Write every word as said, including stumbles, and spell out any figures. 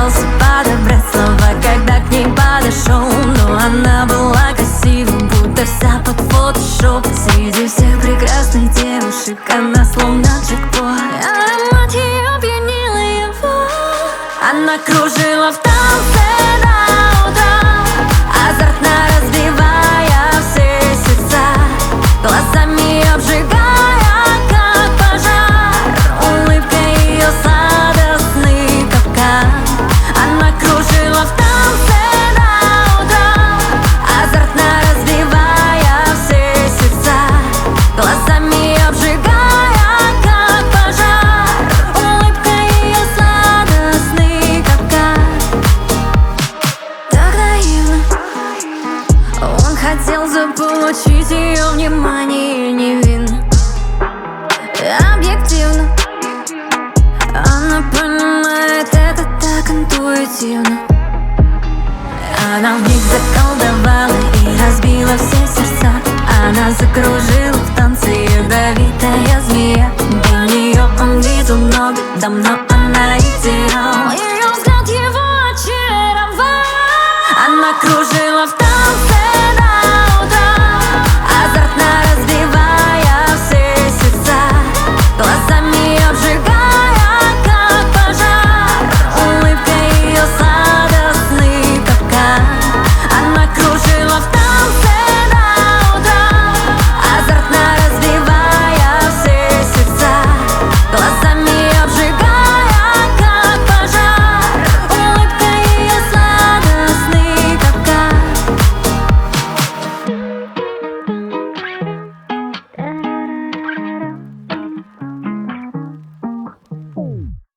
пытался подобрать слова, когда к ней подошел, но она была красива, будто вся под фотошоп. Среди всех прекрасных девушек она словно джекпот. Аромат ее пьянила его. Она кружила в танце до утра, азартно разбивая все сердца, глазами обжигая, как пожар, улыбкой ее сладостный капкан. Она кружила в танце до утра, азартно разбивая все сердца, глазами обжигая, как пожар, улыбкой ее сладостный капкан. Так наивно он хотел заполучить ее внимание невинно, объективно. Она понимает это так интуитивно. Она вмиг заколдовала и разбила все сердца. Она закружила в танце ядовитая змея. До нее он видел много, давно